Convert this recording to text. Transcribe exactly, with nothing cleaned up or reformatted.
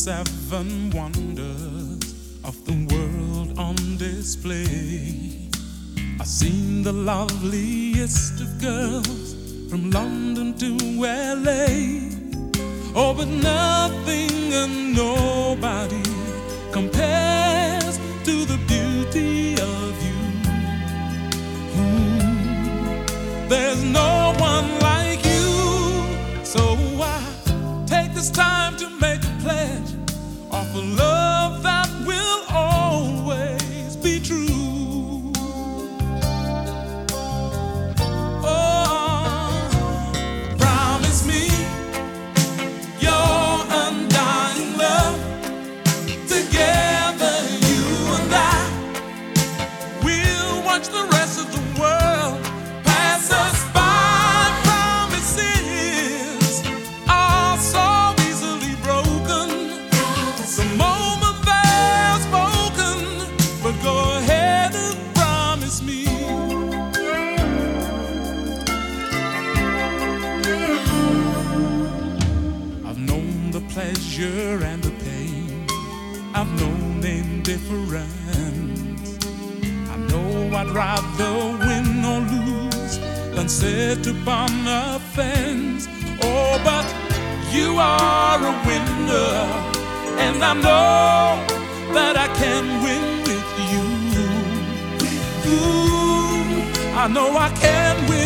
seven wonders of the world on display. I've seen the loveliest of girls from London to L A. Oh, but nothing and nobody compares to the beauty of you. Mm. There's no one like you, so I take this time to make a pledge of a love that will always be true. Oh, promise me your undying love. Together you and I will watch the rest of the world pass us by. Pleasure and the pain, I've known indifference. I know I'd rather win or lose than sit upon a fence. Oh, but you are a winner, and I know that I can win with you. Ooh, I know I can win.